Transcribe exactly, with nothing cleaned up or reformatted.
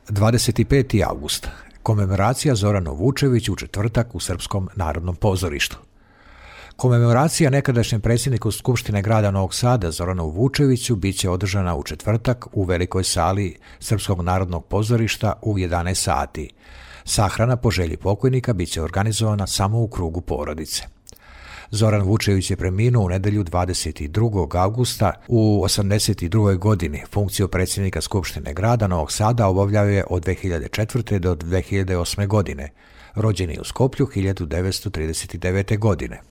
dvadeset peti avgust. Komemoracija Zoranu Vučeviću u četvrtak u Srpskom narodnom pozorištu. Komemoracija nekadašnjem predsjedniku Skupštine grada Novog Sada Zoranu Vučeviću biće održana u četvrtak u velikoj sali Srpskog narodnog pozorišta u jedanaest sati. Sahrana po želji pokojnika biće organizovana samo u krugu porodice. Zoran Vučević je preminuo u nedelju dvadeset drugog avgusta u osamdeset drugoj godini. Funkciju predsjednika Skupštine grada Novog Sada obavljao je od dve hiljade četvrte. do dve hiljade osme. godine. Rođen je u Skoplju hiljadu devetsto trideset devete. godine.